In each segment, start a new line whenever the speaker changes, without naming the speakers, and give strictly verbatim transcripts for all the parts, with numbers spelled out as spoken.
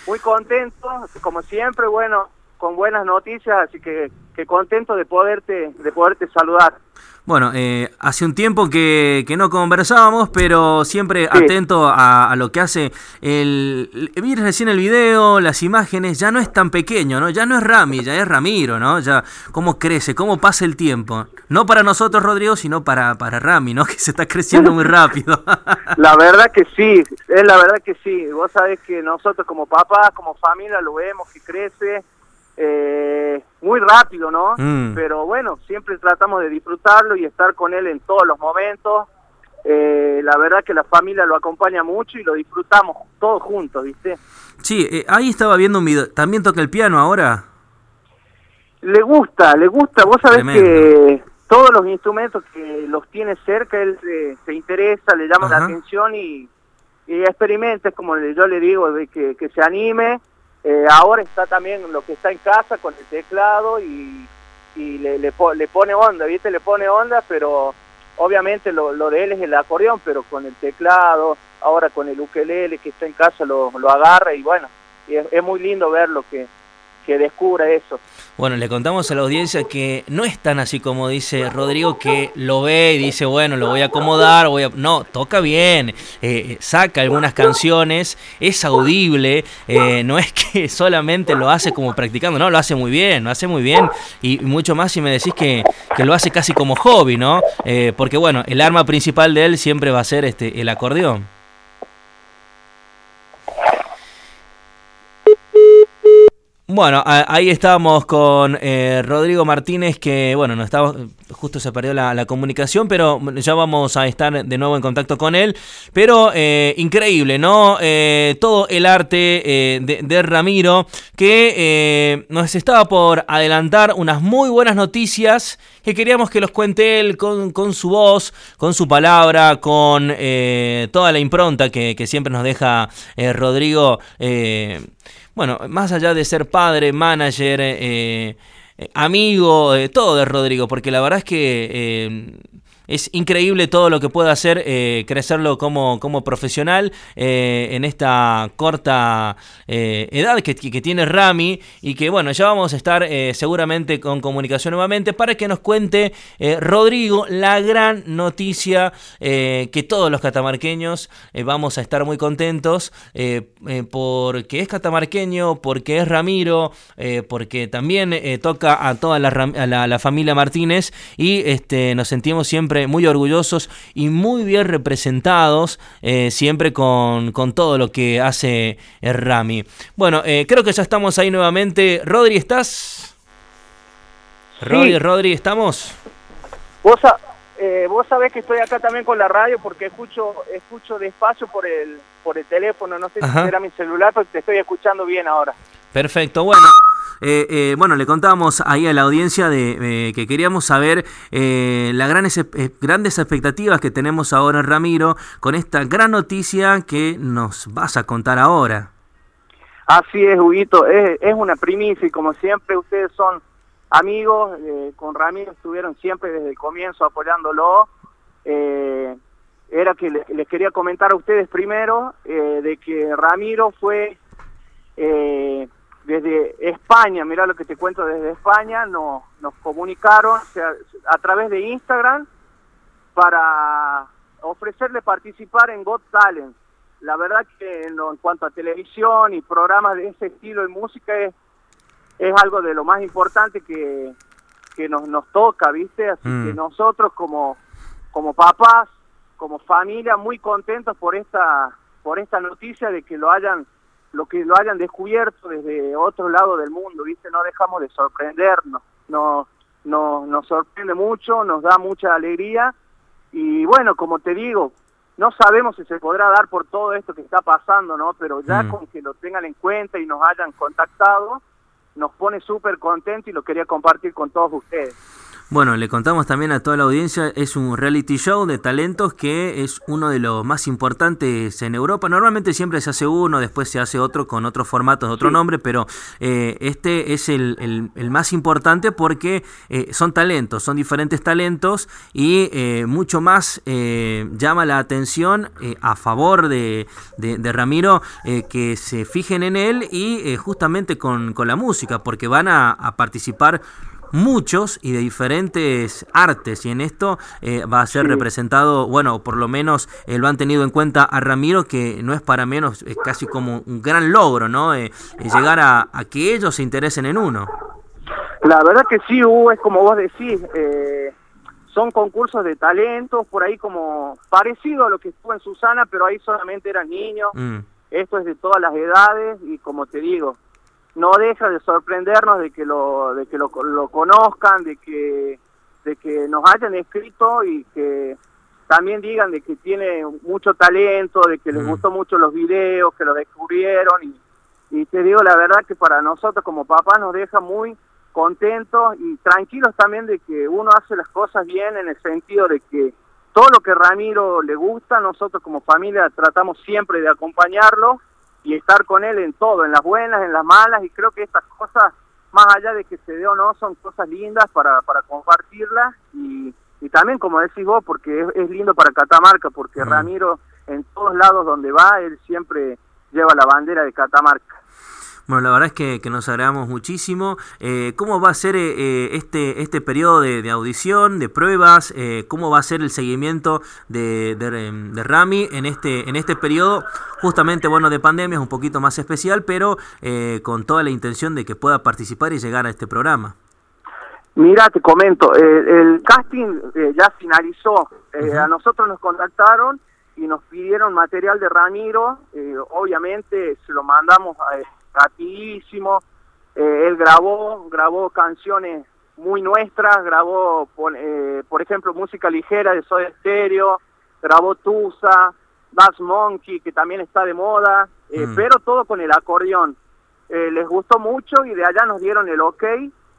muy contento, como siempre, bueno, con buenas noticias, así que, que contento de poderte, de poderte saludar.
Bueno, eh, hace un tiempo que, que no conversábamos, pero siempre
Sí.
atento a, a lo que hace. El, vi recién el video, las imágenes, ya no es tan pequeño, ¿no? Ya no es Rami, ya es Ramiro, ¿no? Ya cómo crece, cómo pasa el tiempo. No para nosotros, Rodrigo, sino para, para Rami, ¿no? Que se está creciendo muy rápido.
La verdad que sí, es la verdad que sí. Vos sabés que nosotros como papás, como familia, lo vemos que crece eh, muy rápido, ¿no?
Mm.
Pero bueno, siempre tratamos de disfrutarlo y estar con él en todos los momentos. Eh, la verdad que la familia lo acompaña mucho y lo disfrutamos todos juntos, ¿viste?
Sí, eh, ahí estaba viendo un video. ¿También toca el piano ahora?
Le gusta, le gusta. Vos sabés
Tremendo.
que todos los instrumentos que los tiene cerca, él se, se interesa, le llama
Ajá.
la atención y, y experimenta, es como yo le digo, de que, que se anime. Eh, ahora está también lo que está en casa con el teclado y, y le, le, po, le pone onda, ¿viste? Le pone onda, pero obviamente lo, lo de él es el acordeón, pero con el teclado, ahora con el ukelele que está en casa lo, lo agarra y bueno, y es, es muy lindo verlo que, que descubra eso.
Bueno, le contamos a la audiencia que no es tan así como dice Rodrigo, que lo ve y dice, bueno, lo voy a acomodar, voy a... No, toca bien, eh, saca algunas canciones, es audible, eh, no es que solamente lo hace como practicando, no, lo hace muy bien, lo hace muy bien, y mucho más si me decís que, que lo hace casi como hobby, ¿no? Eh, porque bueno, el arma principal de él siempre va a ser este el acordeón. Bueno, ahí estábamos con eh, Rodrigo Martínez, que bueno, no estaba, justo se perdió la, la comunicación, pero ya vamos a estar de nuevo en contacto con él. Pero eh, increíble, ¿no? Eh, todo el arte eh, de, de Ramiro, que eh, nos estaba por adelantar unas muy buenas noticias que queríamos que los cuente él con, con su voz, con su palabra, con eh, toda la impronta que, que siempre nos deja eh, Rodrigo. Eh, Bueno, más allá de ser padre, manager, eh, eh, amigo, eh, todo de Rodrigo, porque la verdad es que eh, es increíble todo lo que puede hacer, eh, crecerlo como, como profesional eh, en esta corta eh, edad que, que tiene Rami, y que bueno, ya vamos a estar eh, seguramente con comunicación nuevamente para que nos cuente eh, Rodrigo la gran noticia eh, que todos los catamarqueños eh, vamos a estar muy contentos eh, eh, porque es catamarqueño, porque es Ramiro, eh, porque también eh, toca a toda la, a la, la familia Martínez, y este, nos sentimos siempre muy orgullosos y muy bien representados, eh, siempre con, con todo lo que hace eh, Rami. Bueno, eh, creo que ya estamos ahí nuevamente. Rodri, ¿estás?
Sí.
Rodri, Rodri, ¿estamos?
Vos, eh, vos sabés que estoy acá también con la radio porque escucho escucho despacio por el por el teléfono, no sé Ajá. si será mi celular, pero te estoy escuchando bien ahora.
Perfecto, bueno. Eh, eh, bueno, le contábamos ahí a la audiencia de eh, que queríamos saber eh, las grandes, eh, grandes expectativas que tenemos ahora, Ramiro, con esta gran noticia que nos vas a contar ahora.
Así es, Huguito, es, es una primicia y como siempre ustedes son amigos, eh, con Ramiro estuvieron siempre desde el comienzo apoyándolo. Eh, era que les, les quería comentar a ustedes primero eh, de que Ramiro fue... Eh, desde España, mirá lo que te cuento, desde España nos, nos comunicaron, o sea, a través de Instagram para ofrecerle participar en Got Talent. La verdad que en, lo, en cuanto a televisión y programas de ese estilo de música es, es algo de lo más importante que, que nos, nos toca, ¿viste? Así mm. que nosotros como, como papás, como familia, muy contentos por esta, por esta noticia de que lo hayan lo que lo hayan descubierto desde otro lado del mundo, ¿viste? No dejamos de sorprendernos, nos, nos, nos sorprende mucho, nos da mucha alegría, y bueno, como te digo, no sabemos si se podrá dar por todo esto que está pasando, ¿no? Pero ya mm. con que lo tengan en cuenta y nos hayan contactado, nos pone súper contentos y lo quería compartir con todos ustedes.
Bueno, le contamos también a toda la audiencia, es un reality show de talentos que es uno de los más importantes en Europa. Normalmente siempre se hace uno, después se hace otro con otros formatos, otro sí. nombre, pero eh, este es el, el, el más importante porque eh, son talentos, son diferentes talentos y eh, mucho más eh, llama la atención eh, a favor de, de, de Ramiro eh, que se fijen en él y eh, justamente con, con la música, porque van a, a participar muchos y de diferentes artes, y en esto eh, va a ser sí. representado, bueno, por lo menos eh, lo han tenido en cuenta a Ramiro, que no es para menos, es casi como un gran logro, ¿no? Eh, eh, llegar a, a que ellos se interesen en uno.
La verdad que sí, Hugo, es como vos decís, eh, son concursos de talentos, por ahí como parecido a lo que estuvo en Susana, pero ahí solamente eran niños, mm. esto es de todas las edades, y como te digo, no deja de sorprendernos de que lo de que lo, lo conozcan, de que de que nos hayan escrito y que también digan de que tiene mucho talento, de que les mm. gustó mucho los videos, que lo descubrieron, y, y te digo la verdad que para nosotros como papás nos deja muy contentos y tranquilos también de que uno hace las cosas bien, en el sentido de que todo lo que Ramiro le gusta, nosotros como familia tratamos siempre de acompañarlo y estar con él en todo, en las buenas, en las malas, y creo que estas cosas, más allá de que se dé o no, son cosas lindas para, para compartirlas, y, y también, como decís vos, porque es, es lindo para Catamarca, porque mm. Ramiro, en todos lados donde va, él siempre lleva la bandera de Catamarca.
Bueno, la verdad es que, que nos agradamos muchísimo. Eh, ¿Cómo va a ser eh, este este periodo de, de audición, de pruebas? Eh, ¿Cómo va a ser el seguimiento de, de, de Rami en este en este periodo? Justamente, bueno, de pandemia es un poquito más especial, pero eh, con toda la intención de que pueda participar y llegar a este programa.
Mira, te comento, eh, el casting eh, ya finalizó. Eh, uh-huh. A nosotros nos contactaron y nos pidieron material de Ramiro. Eh, obviamente se lo mandamos a rapidísimo, eh, él grabó, grabó canciones muy nuestras, grabó, eh, por ejemplo, música ligera de Soda Stereo, grabó Tusa, Bass Monkey, que también está de moda, eh, mm. pero todo con el acordeón. Eh, les gustó mucho y de allá nos dieron el ok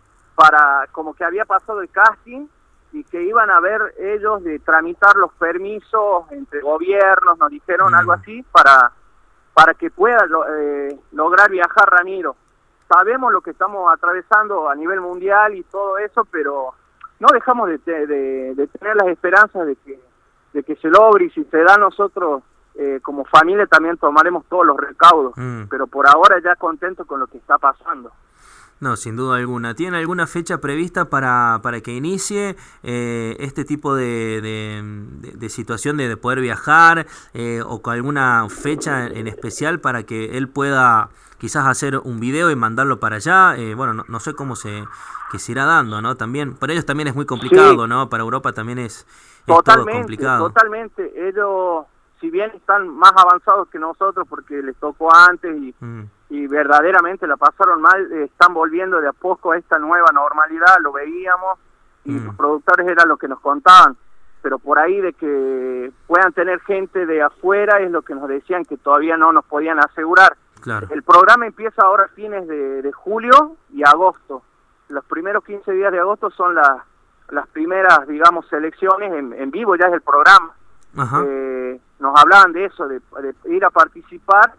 para, como que había pasado el casting, y que iban a ver ellos de tramitar los permisos entre gobiernos, nos dijeron mm. algo así, para... para que pueda eh, lograr viajar Ramiro. Sabemos lo que estamos atravesando a nivel mundial y todo eso, pero no dejamos de, de, de tener las esperanzas de que, de que se logre, y si se da, nosotros eh, como familia también tomaremos todos los recaudos, mm. pero por ahora ya contento con lo que está pasando.
No, sin duda alguna. ¿Tiene alguna fecha prevista para, para que inicie eh, este tipo de, de, de, de situación de, de poder viajar eh, o con alguna fecha en especial para que él pueda quizás hacer un video y mandarlo para allá? Eh, bueno, no, no sé cómo se, que se irá dando, ¿no? También, para ellos también es muy complicado, sí. ¿no? Para Europa también es, es
totalmente,
todo complicado.
Totalmente. Ellos, si bien están más avanzados que nosotros porque les tocó antes y... Mm. y verdaderamente la pasaron mal, eh, están volviendo de a poco a esta nueva normalidad, lo veíamos, y mm. los productores eran los que nos contaban, pero por ahí de que puedan tener gente de afuera es lo que nos decían que todavía no nos podían asegurar.
Claro.
El programa empieza ahora a fines de, de julio y agosto. Los primeros quince días de agosto son las las primeras, digamos, selecciones en, en vivo, ya es el programa.
Ajá.
Eh, nos hablaban de eso, de, de ir a participar.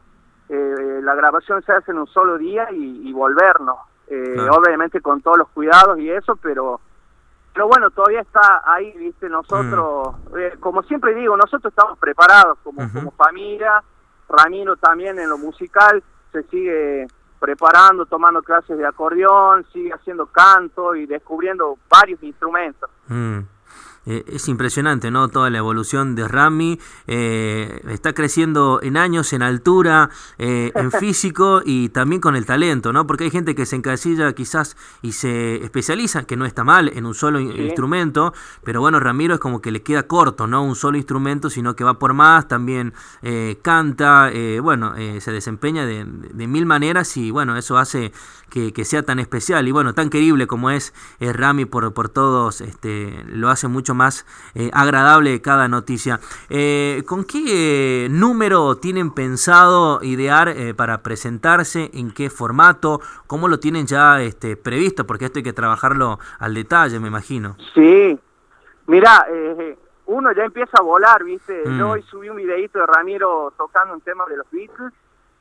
Eh, la grabación se hace en un solo día y, y volvernos, eh, claro. obviamente con todos los cuidados y eso, pero pero bueno, todavía está ahí, viste, nosotros, mm. eh, como siempre digo, nosotros estamos preparados como, uh-huh. como familia. Ramiro también en lo musical se sigue preparando, tomando clases de acordeón, sigue haciendo canto y descubriendo varios instrumentos.
Mm. Eh, es impresionante, ¿no? Toda la evolución de Rami, eh, está creciendo en años, en altura, eh, en físico y también con el talento, ¿no? Porque hay gente que se encasilla quizás y se especializa, que no está mal, en un solo sí. instrumento, pero bueno, Ramiro es como que le queda corto, ¿no? Un solo instrumento, sino que va por más, también eh, canta, eh, bueno, eh, se desempeña de, de, de mil maneras y bueno, eso hace que, que sea tan especial y bueno, tan querible como es eh, Rami por, por todos, este, lo hace mucho más más eh, agradable de cada noticia. Eh, ¿Con qué eh, número tienen pensado idear eh, para presentarse? ¿En qué formato? ¿Cómo lo tienen ya este, previsto? Porque esto hay que trabajarlo al detalle, me imagino.
Sí, mira, eh, uno ya empieza a volar, ¿viste?
Mm.
Yo hoy subí un videíto de Ramiro tocando un tema de los Beatles,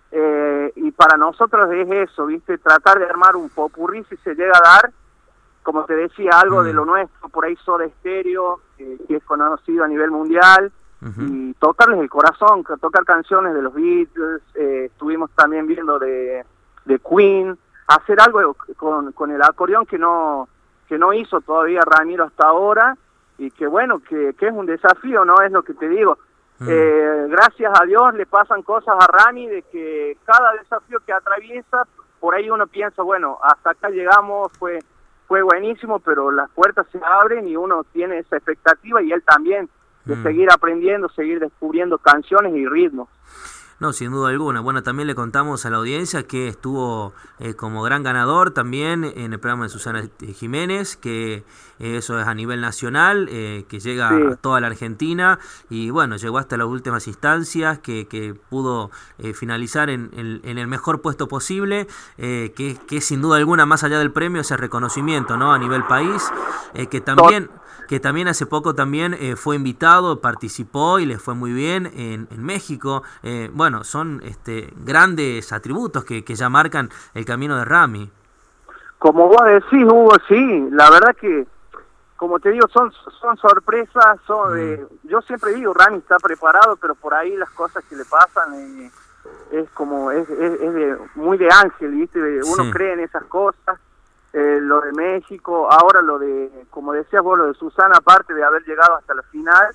eh, y para nosotros es eso, ¿viste? Tratar de armar un popurrí si se llega a dar, como te decía, algo mm. de lo nuestro, por ahí Soda Stereo, eh, que es conocido a nivel mundial, uh-huh. y tocarles el corazón, tocar canciones de los Beatles, eh, estuvimos también viendo de, de Queen, hacer algo con, con el acordeón que no que no hizo todavía Ramiro hasta ahora, y que bueno, que, que es un desafío, ¿no? Es lo que te digo. Mm. Eh, gracias a Dios le pasan cosas a Rami de que cada desafío que atraviesa, por ahí uno piensa, bueno, hasta acá llegamos, fue fue buenísimo, pero las puertas se abren y uno tiene esa expectativa, y él también, de mm. seguir aprendiendo, seguir descubriendo canciones y ritmos.
No, sin duda alguna. Bueno, también le contamos a la audiencia que estuvo eh, como gran ganador también en el programa de Susana Jiménez, que eh, eso es a nivel nacional, eh, que llega sí. a toda la Argentina, y bueno, llegó hasta las últimas instancias, que, que pudo eh, finalizar en, en, en el mejor puesto posible, eh, que, que sin duda alguna, más allá del premio, ese reconocimiento, ¿no? A nivel país, eh, que también... que también hace poco también eh, fue invitado, participó y le fue muy bien en, en México. Eh, bueno, son este, grandes atributos que, que ya marcan el camino de Rami.
Como vos decís, Hugo, sí, la verdad que, como te digo, son son sorpresas, son mm. eh, yo siempre digo, Rami está preparado, pero por ahí las cosas que le pasan eh, es como, es, es, es de, muy de ángel, ¿viste? Uno sí. cree en esas cosas. Eh, lo de México, ahora lo de, como decías vos, lo de Susana, aparte de haber llegado hasta la final,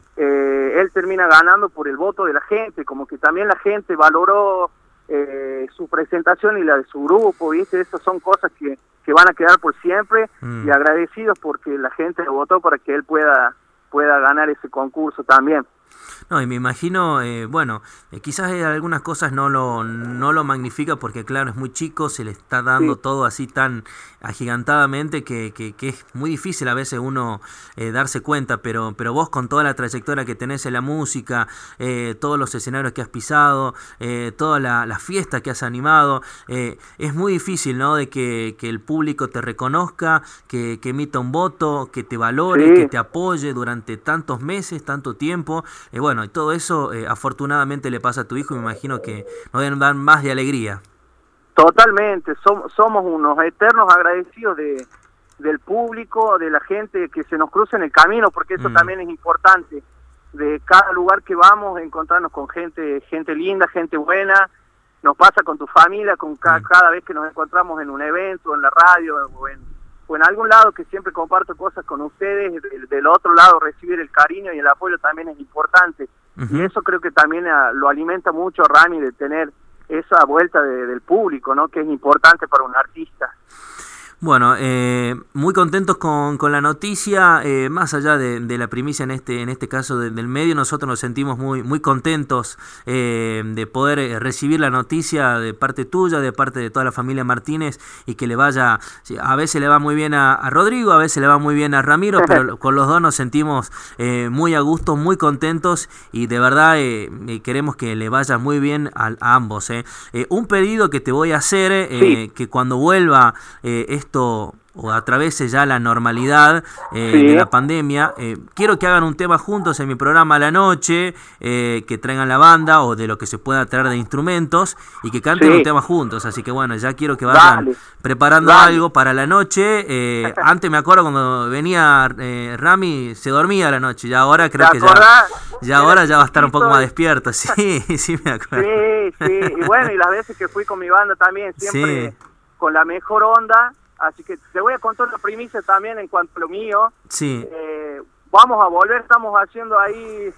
eh, él termina ganando por el voto de la gente, como que también la gente valoró eh, su presentación y la de su grupo, ¿viste? Esas son cosas que, que van a quedar por siempre, mm. y agradecidos porque la gente lo votó para que él pueda, pueda ganar ese concurso también.
No, y me imagino, eh, bueno, eh, quizás eh, algunas cosas no lo no lo magnifica porque, claro, es muy chico, se le está dando sí. todo así tan agigantadamente que, que, que es muy difícil a veces uno eh, darse cuenta, pero pero vos con toda la trayectoria que tenés en la música, eh, todos los escenarios que has pisado, eh, toda la, la fiesta que has animado, eh, es muy difícil, ¿no?, de que, que el público te reconozca, que, que emita un voto, que te valore, sí. que te apoye durante tantos meses, tanto tiempo. Eh, bueno, y todo eso eh, afortunadamente le pasa a tu hijo, y me imagino que nos deben dar más de alegría.
Totalmente, Som, somos unos eternos agradecidos de del público, de la gente que se nos cruza en el camino, porque eso mm. también es importante, de cada lugar que vamos, encontrarnos con gente gente linda, gente buena. Nos pasa con tu familia, con ca, mm. cada vez que nos encontramos en un evento, en la radio, o en o en algún lado, que siempre comparto cosas con ustedes, del, del otro lado recibir el cariño y el apoyo también es importante. Uh-huh. Y eso creo que también a, lo alimenta mucho a Rami, de tener esa vuelta de, del público, ¿no?, que es importante para un artista.
Bueno, eh, muy contentos con, con la noticia, eh, más allá de, de la primicia en este en este caso de, del medio, nosotros nos sentimos muy muy contentos eh, de poder eh, recibir la noticia de parte tuya, de parte de toda la familia Martínez, y que le vaya, a veces le va muy bien a, a Rodrigo, a veces le va muy bien a Ramiro, pero con los dos nos sentimos eh, muy a gusto, muy contentos, y de verdad eh, queremos que le vaya muy bien a, a ambos. Eh. Eh, un pedido que te voy a hacer, eh, sí. que cuando vuelva eh, esto o atravese ya la normalidad eh, sí. de la pandemia, eh, quiero que hagan un tema juntos en mi programa a la noche, eh, que traigan la banda o de lo que se pueda traer de instrumentos, y que canten sí. un tema juntos. Así que bueno, ya quiero que vayan Dale. preparando Dale. algo para la noche. Eh, antes me acuerdo cuando venía eh, Rami, se dormía a la noche, y ahora creo que ya, ya ahora ya va a estar un poco más despierto. Sí, sí me acuerdo.
Sí, sí, y bueno, y las veces que fui con mi banda también, siempre sí. con la mejor onda. Así que te voy a contar la primicia también en cuanto a lo mío. Sí. Eh, vamos a volver, estamos haciendo ahí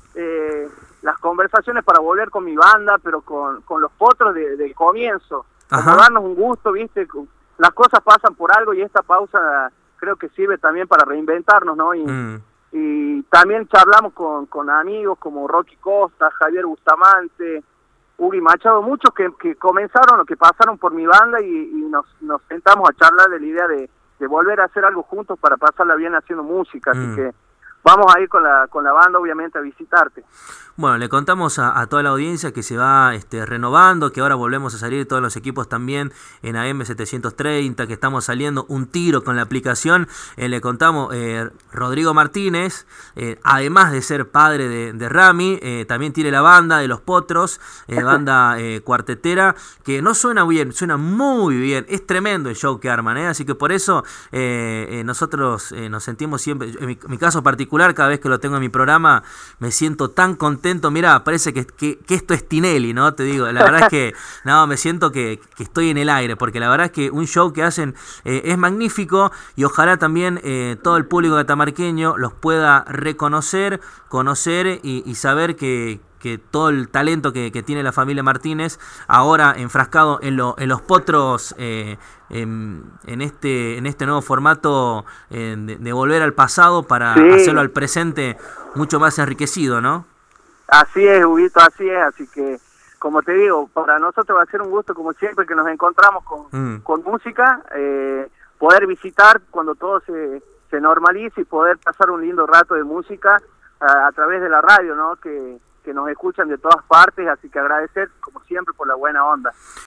eh, las conversaciones para volver con mi banda, pero con, con los potros de, del comienzo. Como darnos un gusto, ¿viste? Las cosas pasan por algo, y esta pausa creo que sirve también para reinventarnos, ¿no? Y, mm. y también charlamos con, con amigos como Rocky Costa, Javier Bustamante, Uri Machado, muchos que, que comenzaron o que pasaron por mi banda, y, y nos, nos sentamos a charlar de la idea de, de volver a hacer algo juntos para pasarla bien haciendo música. Así mm. que vamos a ir con la, con la banda obviamente a visitarte.
Bueno, le contamos a, a toda la audiencia que se va este, renovando, que ahora volvemos a salir todos los equipos también en A M setecientos treinta, que estamos saliendo un tiro con la aplicación. Eh, le contamos, eh, Rodrigo Martínez, eh, además de ser padre de, de Rami, eh, también tiene la banda de Los Potros, eh, banda eh, cuartetera, que no suena bien, suena muy bien, es tremendo el show que arman, ¿eh? Así que por eso eh, eh, nosotros eh, nos sentimos siempre, en mi, en mi caso particular, cada vez que lo tengo en mi programa, me siento tan contento. Mirá, parece que, que, que esto es Tinelli, ¿no? Te digo, la verdad es que no, me siento que, que estoy en el aire, porque la verdad es que un show que hacen eh, es magnífico y ojalá también eh, todo el público catamarqueño los pueda reconocer, conocer y, y saber que, que todo el talento que, que tiene la familia Martínez, ahora enfrascado en, lo, en los potros, eh, en, en, este, en este nuevo formato eh, de, de volver al pasado para sí. hacerlo al presente mucho más enriquecido, ¿no?
Así es, Huguito, así es, así que, como te digo, para nosotros va a ser un gusto, como siempre, que nos encontramos con, mm. con música, eh, poder visitar cuando todo se, se normalice y poder pasar un lindo rato de música a, a través de la radio, ¿no?, que, que nos escuchan de todas partes, así que agradecer, como siempre, por la buena onda.